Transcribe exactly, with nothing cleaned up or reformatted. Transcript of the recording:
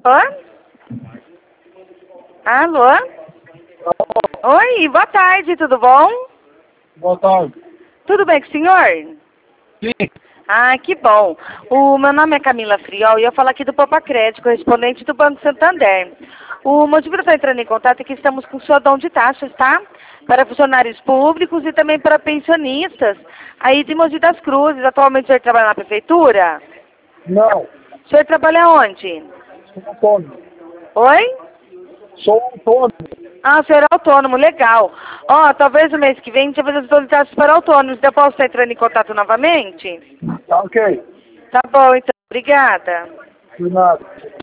Oi? Alô? Oi, boa tarde, tudo bom? Boa tarde. Tudo bem com o senhor? Sim. Ah, que bom. O meu nome é Camila Friol e eu falo aqui do Poupa Crédito, correspondente do Banco Santander. O motivo de eu estar entrando em contato é que estamos com o sodão de taxas, tá? Para funcionários públicos e também para pensionistas. Aí de Mogi das Cruzes, atualmente o senhor trabalha na prefeitura? Não. O senhor trabalha onde? Sou autônomo. Oi? Sou autônomo. Ah, o senhor é autônomo, legal. Ó, talvez no mês que vem a gente vai fazer as solicitações para autônomos. Eu posso estar entrando em contato novamente? Tá ok. Tá bom, então. Obrigada. De nada.